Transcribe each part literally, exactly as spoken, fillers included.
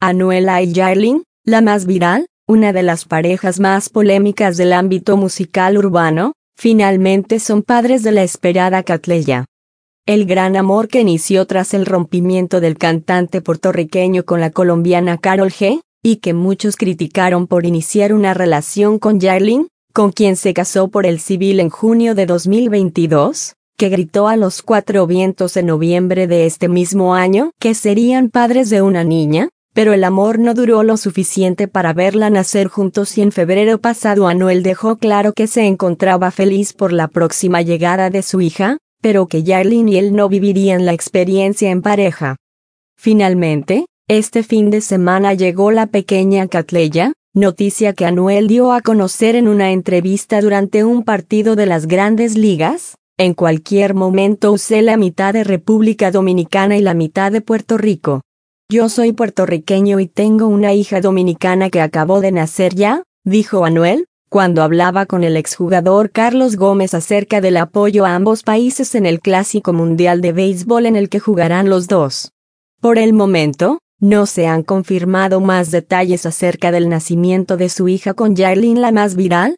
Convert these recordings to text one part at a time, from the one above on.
Anuela y Yailin, la más viral, una de las parejas más polémicas del ámbito musical urbano, finalmente son padres de la esperada Catleya. El gran amor que inició tras el rompimiento del cantante puertorriqueño con la colombiana Karol G, y que muchos criticaron por iniciar una relación con Yailin, con quien se casó por el civil en junio de dos mil veintidós, que gritó a los cuatro vientos en noviembre de este mismo año que serían padres de una niña, pero el amor no duró lo suficiente para verla nacer juntos y en febrero pasado Anuel dejó claro que se encontraba feliz por la próxima llegada de su hija, pero que Yailin y él no vivirían la experiencia en pareja. Finalmente, este fin de semana llegó la pequeña Catleya, noticia que Anuel dio a conocer en una entrevista durante un partido de las Grandes Ligas. En cualquier momento usé la mitad de República Dominicana y la mitad de Puerto Rico. Yo soy puertorriqueño y tengo una hija dominicana que acabó de nacer ya, dijo Anuel, cuando hablaba con el exjugador Carlos Gómez acerca del apoyo a ambos países en el Clásico Mundial de Béisbol en el que jugarán los dos. Por el momento, no se han confirmado más detalles acerca del nacimiento de su hija con Yailin, la más viral.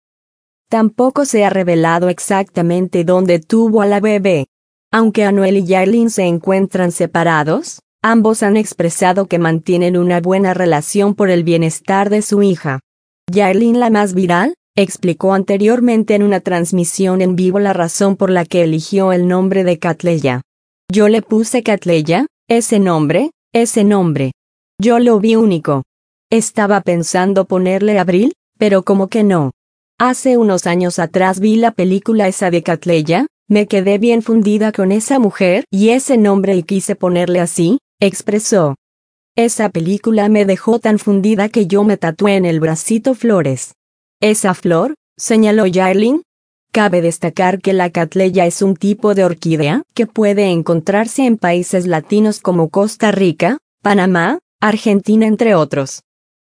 Tampoco se ha revelado exactamente dónde tuvo a la bebé. Aunque Anuel y Yailin se encuentran separados, ambos han expresado que mantienen una buena relación por el bienestar de su hija. Yailin, la más viral, explicó anteriormente en una transmisión en vivo la razón por la que eligió el nombre de Catleya. Yo le puse Catleya, ese nombre, ese nombre. Yo lo vi único. Estaba pensando ponerle Abril, pero como que no. Hace unos años atrás vi la película esa de Catleya, me quedé bien fundida con esa mujer y ese nombre y quise ponerle así, expresó. Esa película me dejó tan fundida que yo me tatué en el bracito flores. ¿Esa flor?, señaló Yailin. Cabe destacar que la Catleya es un tipo de orquídea que puede encontrarse en países latinos como Costa Rica, Panamá, Argentina entre otros.